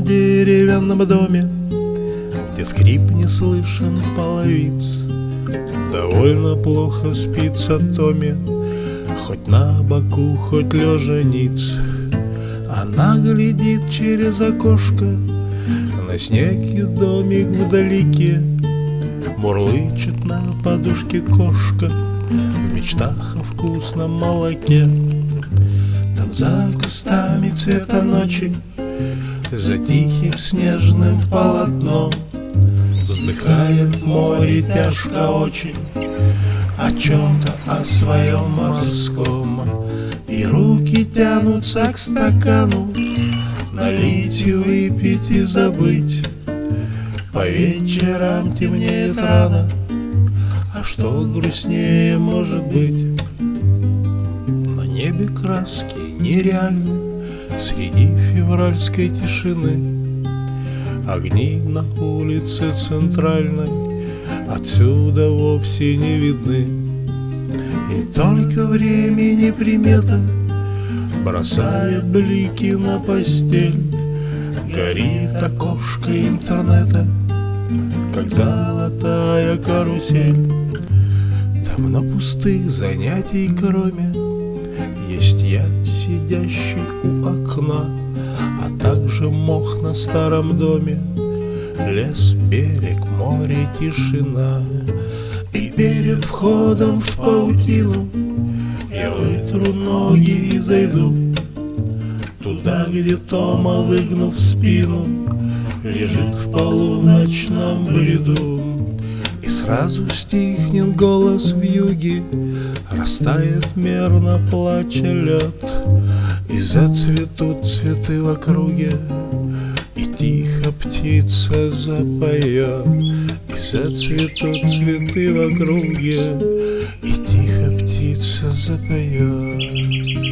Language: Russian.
деревянном доме, где скрип не слышен половиц. Довольно плохо спится Томе, хоть на боку, хоть лежа ниц. Она глядит через окошко на снег и домик вдалеке. Мурлычет на подушке кошка в мечтах о вкусном молоке. Там за кустами цвета ночи, за тихим снежным полотном вздыхает море тяжко очень о чем-то, о своем морском. И руки тянутся к стакану, налить и выпить и забыть. По вечерам темнеет рано, а что грустнее может быть? На небе краски нереальны среди февральской тишины. Огни на улице центральной отсюда вовсе не видны. И только времени примета бросает блики на постель. Горит окошко интернета, как золотая карусель. Там на пустых занятий кроме есть я, сидящий у окна, а также мох на старом доме, лес, берег, море, тишина. И перед входом в паутину я вытру ноги и зайду туда, где Тома, выгнув спину, лежит в полуночном бреду. И сразу стихнет голос вьюги, растает мерно плача лед, и зацветут цветы в округе, и тихо птица запоет. И зацветут цветы в округе, и тихо птица запоет.